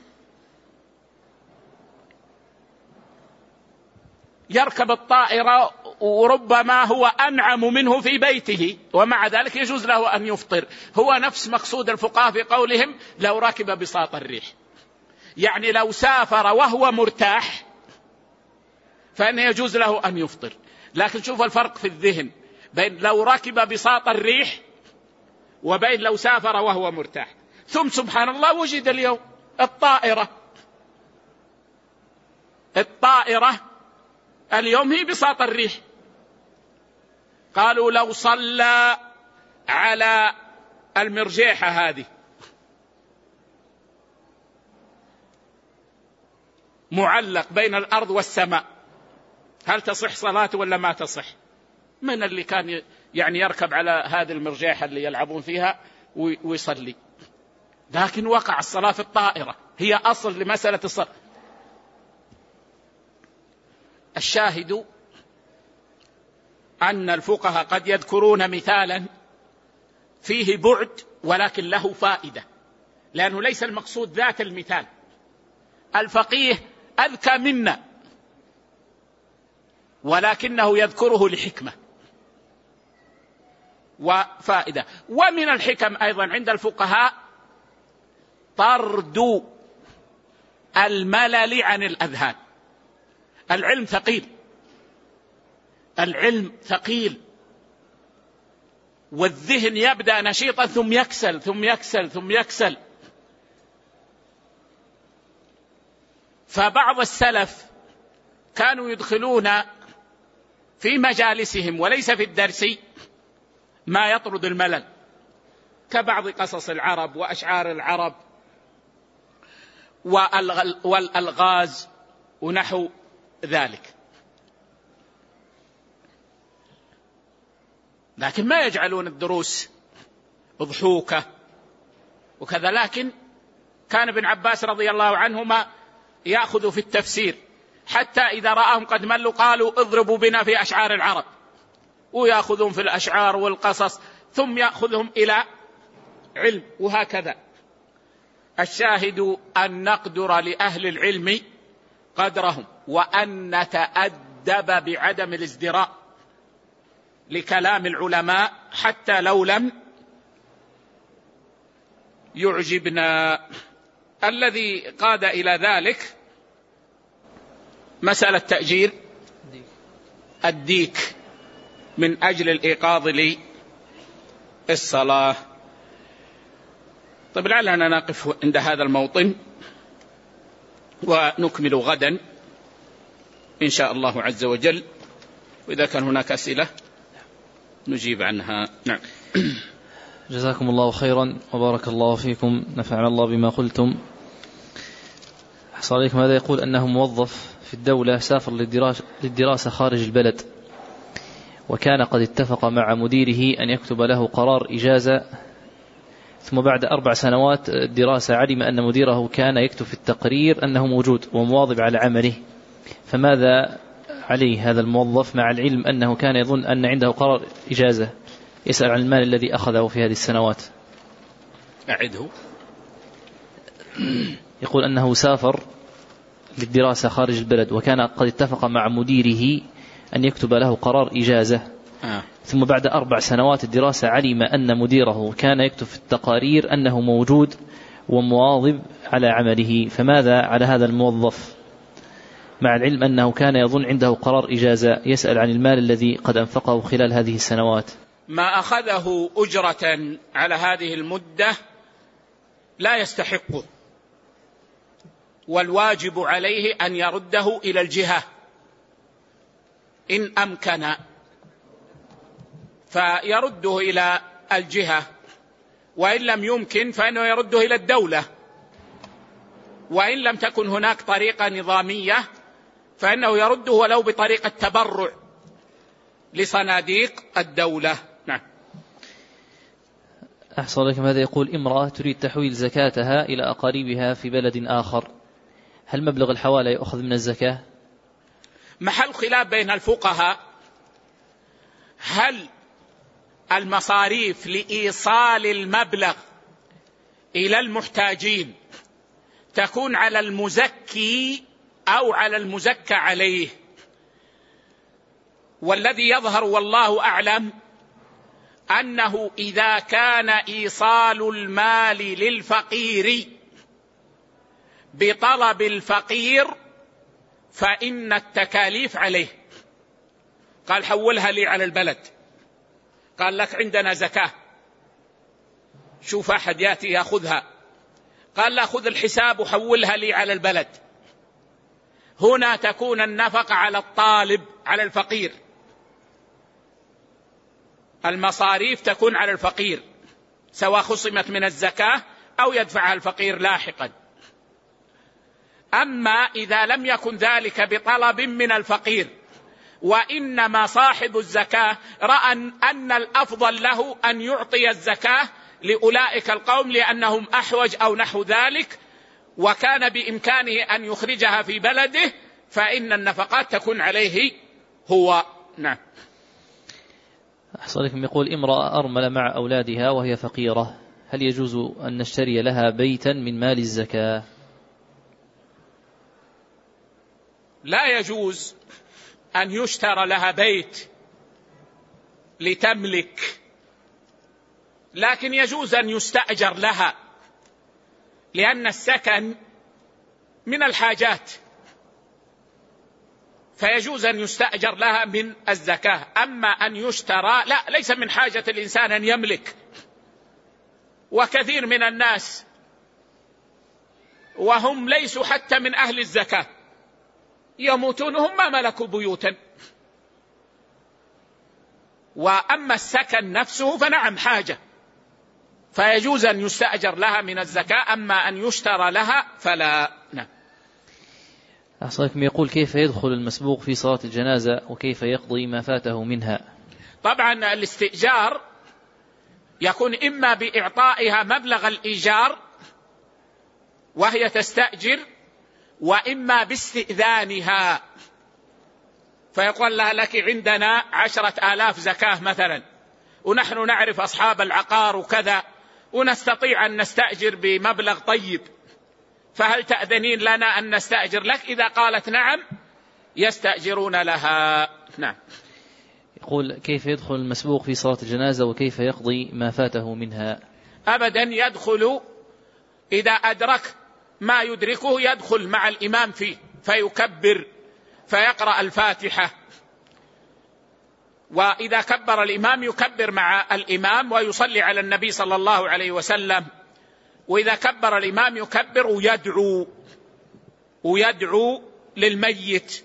يركب الطائرة وربما هو أنعم منه في بيته، ومع ذلك يجوز له أن يفطر. هو نفس مقصود الفقهاء في قولهم لو ركب بساط الريح، يعني لو سافر وهو مرتاح فإن يجوز له أن يفطر. لكن شوف الفرق في الذهن بين لو ركب بساط الريح وبين لو سافر وهو مرتاح. ثم سبحان الله وجد اليوم الطائرة، الطائرة اليوم هي بساط الريح. قالوا لو صلى على المرجيحة هذه معلق بين الأرض والسماء، هل تصح صلاته ولا ما تصح؟ من اللي كان يعني يركب على هذه المرجيحة اللي يلعبون فيها ويصلي؟ لكن وقع الصلاة في الطائرة، هي أصل لمسألة الصلاة. الشاهد أن الفقهاء قد يذكرون مثالا فيه بعد ولكن له فائدة، لأنه ليس المقصود ذات المثال. الفقيه أذكى منا، ولكنه يذكره لحكمة وفائدة. ومن الحكم أيضا عند الفقهاء طرد الملل عن الأذهان. العلم ثقيل، العلم ثقيل، والذهن يبدأ نشيطا ثم يكسل ثم يكسل ثم يكسل. فبعض السلف كانوا يدخلون في مجالسهم وليس في الدرس ما يطرد الملل، كبعض قصص العرب وأشعار العرب والألغاز ونحو ذلك، لكن ما يجعلون الدروس ضحوكة وكذا. لكن كان ابن عباس رضي الله عنهما يأخذ في التفسير، حتى إذا رآهم قد ملوا قالوا اضربوا بنا في أشعار العرب، ويأخذون في الأشعار والقصص ثم يأخذهم إلى علم، وهكذا. الشاهد أن نقدر لأهل العلم قدرهم، وأن نتأدب بعدم الازدراء لكلام العلماء حتى لو لم يعجبنا. الذي قاد إلى ذلك مسألة تأجير الديك من أجل الإيقاظ للصلاة. طيب لعلنا نقف عند هذا الموطن ونكمل غدا إن شاء الله عز وجل، وإذا كان هناك أسئلة نجيب عنها. نعم. جزاكم الله خيرا وبارك الله فيكم، نفعنا الله بما قلتم. حصل عليكم. هذا يقول أنه موظف في الدولة، سافر للدراسة خارج البلد، وكان قد اتفق مع مديره أن يكتب له قرار إجازة، ثم بعد أربع سنوات دراسة علم أن مديره كان يكتب في التقرير أنه موجود ومواظب على عمله، فماذا عليه هذا الموظف مع العلم أنه كان يظن أن عنده قرار إجازة؟ يسأل عن المال الذي أخذه في هذه السنوات. أعده. يقول أنه سافر للدراسة خارج البلد، وكان قد اتفق مع مديره أن يكتب له قرار إجازة، آه. ثم بعد أربع سنوات الدراسة علم أن مديره كان يكتب في التقارير أنه موجود ومواظب على عمله، فماذا على هذا الموظف مع العلم أنه كان يظن عنده قرار إجازة؟ يسأل عن المال الذي قد أنفقه خلال هذه السنوات. ما أخذه أجرة على هذه المدة لا يستحقه، والواجب عليه أن يرده إلى الجهة إن أمكن، فيرده إلى الجهة، وإن لم يمكن فإنه يرده إلى الدولة، وإن لم تكن هناك طريقة نظامية فإنه يرده ولو بطريقة تبرع لصناديق الدولة. نعم. أحسن لكم. هذا يقول امرأة تريد تحويل زكاتها إلى أقاربها في بلد آخر، هل مبلغ الحوالة يأخذ من الزكاة؟ محل خلاف بين الفقهاء، هل المصاريف لإيصال المبلغ إلى المحتاجين تكون على المزكي أو على المزكى عليه؟ والذي يظهر والله أعلم أنه إذا كان إيصال المال للفقير بطلب الفقير فإن التكاليف عليه. قال حولها لي على البلد، قال لك عندنا زكاة، شوف أحد يأتي يأخذها، قال لا خذ الحساب وحولها لي على البلد. هنا تكون النفقة على الطالب على الفقير، المصاريف تكون على الفقير سواء خصمت من الزكاة أو يدفعها الفقير لاحقا. أما إذا لم يكن ذلك بطلب من الفقير، وإنما صاحب الزكاة رأى أن الأفضل له أن يعطي الزكاة لأولئك القوم لأنهم أحوج أو نحو ذلك، وكان بإمكانه أن يخرجها في بلده، فإن النفقات تكون عليه هو. نعم. أحسن لكم. يقول امرأة أرملة مع أولادها وهي فقيرة، هل يجوز أن نشتري لها بيتا من مال الزكاة؟ لا يجوز أن يشترى لها بيت لتملك، لكن يجوز أن يستأجر لها، لأن السكن من الحاجات، فيجوز أن يستأجر لها من الزكاة. أما أن يشترى لا، ليس من حاجة الإنسان أن يملك، وكثير من الناس وهم ليسوا حتى من أهل الزكاة يموتون هم ما ملكوا بيوتا. وأما السكن نفسه فنعم حاجة، فيجوز أن يستأجر لها من الزكاة، أما أن يشترى لها فلا. نعم. أحسنكم. يقول كيف يدخل المسبوق في صلاة الجنازة وكيف يقضي ما فاته منها؟ طبعا الاستئجار يكون إما بإعطائها مبلغ الإيجار وهي تستأجر، وإما باستئذانها، فيقول لها لك عندنا عشرة آلاف زكاة مثلا، ونحن نعرف أصحاب العقار وكذا، ونستطيع أن نستأجر بمبلغ طيب، فهل تأذنين لنا أن نستأجر لك؟ إذا قالت نعم يستأجرون لها. نعم. يقول كيف يدخل المسبوق في صلاة الجنازة وكيف يقضي ما فاته منها؟ أبدا يدخل إذا أدرك ما يدركه، يدخل مع الإمام فيه فيكبر فيقرأ الفاتحة، وإذا كبر الإمام يكبر مع الإمام ويصلي على النبي صلى الله عليه وسلم، وإذا كبر الإمام يكبر ويدعو ويدعو للميت.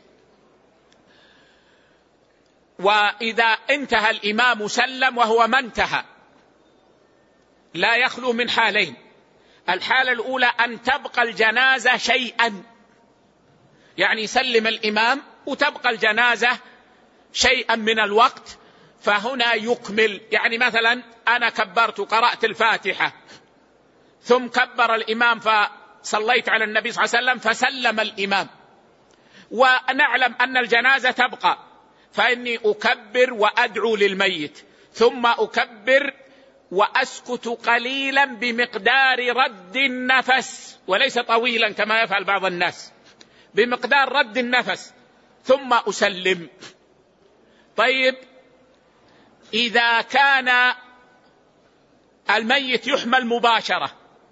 وإذا انتهى الإمام سلم وهو ما انتهى. لا يخلو من حالين: الحالة الأولى أن تبقى الجنازة شيئا، يعني يسلم الإمام وتبقى الجنازة شيئا من الوقت، فهنا يكمل. يعني مثلا أنا كبرت قرأت الفاتحة ثم كبر الإمام فصليت على النبي صلى الله عليه وسلم فسلم الإمام، ونعلم أن الجنازة تبقى، فإني أكبر وأدعو للميت ثم أكبر وأسكت قليلا بمقدار رد النفس، وليس طويلا كما يفعل بعض الناس، بمقدار رد النفس ثم أسلم. طيب إذا كان الميت يحمل مباشرة،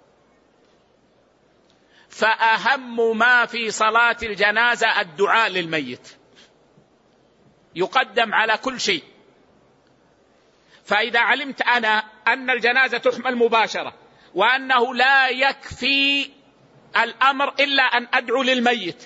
فأهم ما في صلاة الجنازة الدعاء للميت، يقدم على كل شيء. فإذا علمت أنا أن الجنازة تحمل مباشرة وأنه لا يكفي الأمر إلا أن أدعو للميت،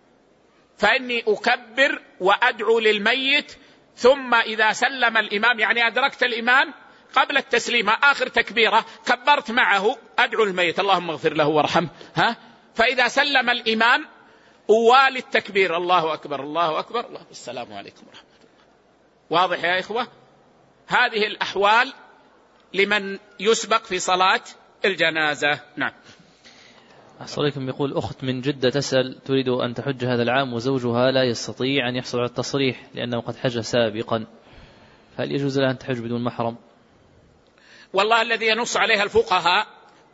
فإني أكبر وأدعو للميت، ثم إذا سلم الإمام، يعني أدركت الإمام قبل التسليم آخر تكبيرة كبرت معه أدعو الميت اللهم اغفر له وارحمه، ها؟ فإذا سلم الإمام أوالي التكبير الله أكبر الله أكبر الله السلام عليكم ورحمة الله. واضح يا إخوة؟ هذه الأحوال لمن يسبق في صلاة الجنازة. نعم. أحسن عليكم. يقول أخت من جدة تسأل تريد أن تحج هذا العام وزوجها لا يستطيع أن يحصل على التصريح لأنه قد حج سابقا، هل يجوز لها أن تحج بدون محرم؟ والله الذي ينص عليها الفقهاء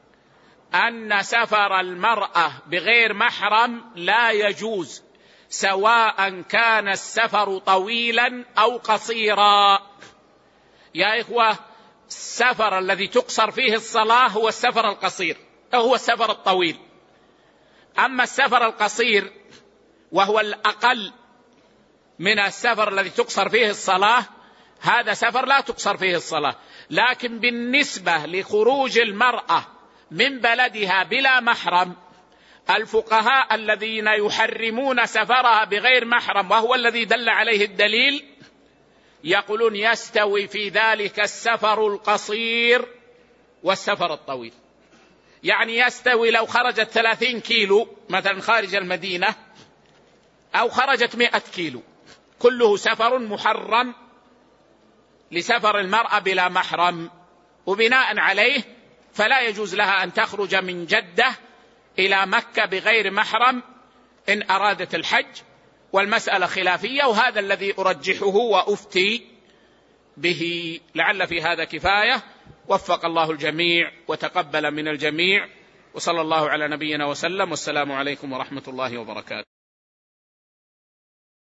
أن سفر المرأة بغير محرم لا يجوز، سواء كان السفر طويلا أو قصيرا. يا إخوة، السفر الذي تقصر فيه الصلاة هو السفر القصير، هو السفر الطويل. أما السفر القصير وهو الأقل من السفر الذي تقصر فيه الصلاة، هذا سفر لا تقصر فيه الصلاة. لكن بالنسبة لخروج المرأة من بلدها بلا محرم، الفقهاء الذين يحرمون سفرها بغير محرم وهو الذي دل عليه الدليل يقولون يستوي في ذلك السفر القصير والسفر الطويل. يعني يستوي لو خرجت ثلاثين كيلو مثلا خارج المدينة أو خرجت مئة كيلو، كله سفر محرم لسفر المرأة بلا محرم، وبناء عليه فلا يجوز لها أن تخرج من جدة إلى مكة بغير محرم إن أرادت الحج. والمسألة خلافية، وهذا الذي أرجحه وأفتي به. لعل في هذا كفاية. وفق الله الجميع وتقبل من الجميع، وصلى الله على نبينا وسلم، والسلام عليكم ورحمة الله وبركاته.